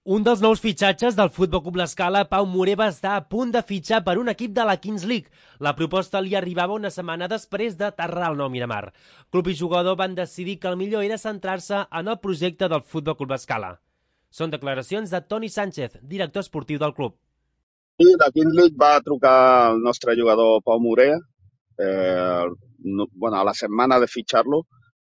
Un dels nous fitxatges del Futbol Club L'Escala, Pau Morer, va estar a punt de fitxar per un equip de la Kings League. La proposta li arribava una setmana després d'aterrar al Nou Miramar. Club i jugador van decidir que el millor era centrar-se en el projecte del Futbol Club L'Escala. Són declaracions de Toni Sánchez, director esportiu del club. Sí, la Kings League va trucar al nostre jugador Pau Morer a la setmana de fitxar-lo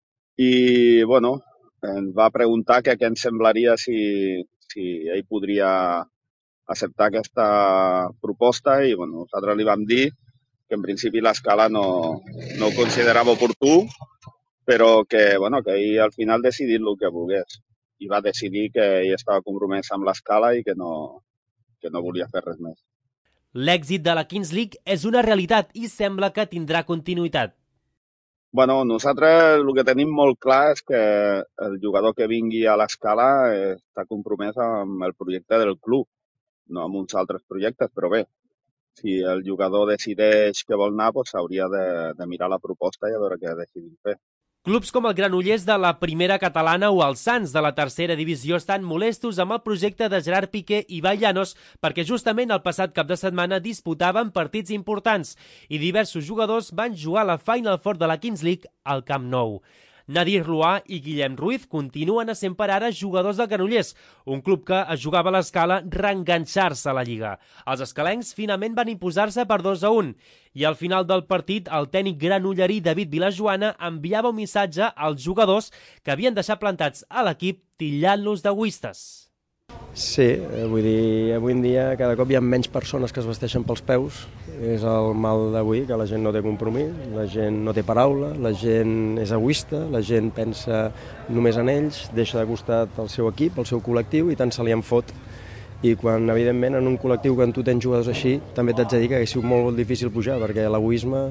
i ens va preguntar què ens semblaria si ell podria acceptar aquesta proposta i nosaltres li vam dir que en principi l'Escala no ho considerava oportú, però que ell al final decidir el que volgués. I va decidir que ell estava compromès amb l'Escala i que no volia fer res més. L'èxit de la Kings League és una realitat i sembla que tindrà continuïtat. Nosaltres el que tenim molt clar és que el jugador que vingui a l'Escala està compromès amb el projecte del club, no amb uns altres projectes, però bé, si el jugador decideix que vol anar, s'hauria de mirar la proposta i a veure què decidim fer. Clubs com el Granollers de la primera catalana o el Sants de la tercera divisió estan molestos amb el projecte de Gerard Piqué i Ibai Llanos perquè justament el passat cap de setmana disputaven partits importants i diversos jugadors van jugar a la Final Four de la Kings League al Camp Nou. Nadir Loà i Guillem Ruiz continuen essent per ara jugadors del Granollers, un club que es jugava a l'Escala reenganxar-se a la Lliga. Els escalencs finalment van imposar-se per 2-1 i al final del partit el tècnic granollerí David Vilajoana enviava un missatge als jugadors que havien deixat plantats a l'equip titllant-los d'egoistes. Sí, vull dir, avui en dia cada cop hi ha menys persones que es vesteixen pels peus. És el mal d'avui, que la gent no té compromís, la gent no té paraula, la gent és egoista, la gent pensa només en ells, deixa de costat el seu equip, el seu col·lectiu i tant se li en fot. I quan, evidentment, en un col·lectiu que tu tens jugadors així, també t'haig de dir que hauria sigut molt difícil pujar, perquè l'egoisme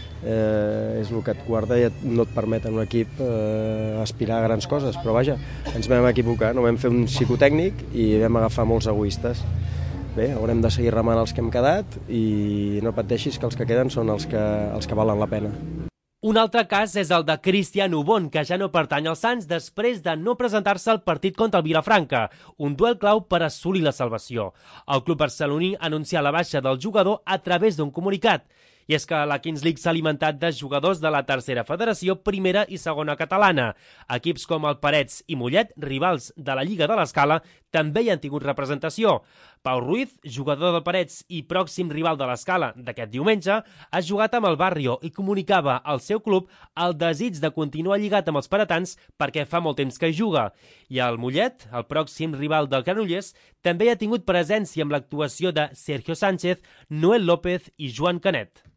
és el que et guarda i no et permet en un equip aspirar a grans coses. Però vaja, ens vam equivocar, no vam fer un psicotècnic i vam agafar molts egoistes. Bé, haurem de seguir remant els que hem quedat i no pateixis que els que queden són els que valen la pena. Un altre cas és el de Cristian Ubon, que ja no pertany als Sants després de no presentar-se al partit contra el Vilafranca, un duel clau per assolir la salvació. El club barceloní anuncia la baixa del jugador a través d'un comunicat. I és que la Kings League s'ha alimentat de jugadors de la tercera federació, primera i segona catalana. Equips com el Parets i Mollet, rivals de la Lliga de l'Escala, també hi han tingut representació. Pau Ruiz, jugador del Parets i pròxim rival de l'Escala d'aquest diumenge, ha jugat amb el Barrio i comunicava al seu club el desig de continuar lligat amb els paretans perquè fa molt temps que hi juga. I el Mollet, el pròxim rival del Granollers, també ha tingut presència amb l'actuació de Sergio Sánchez, Noel López i Joan Canet.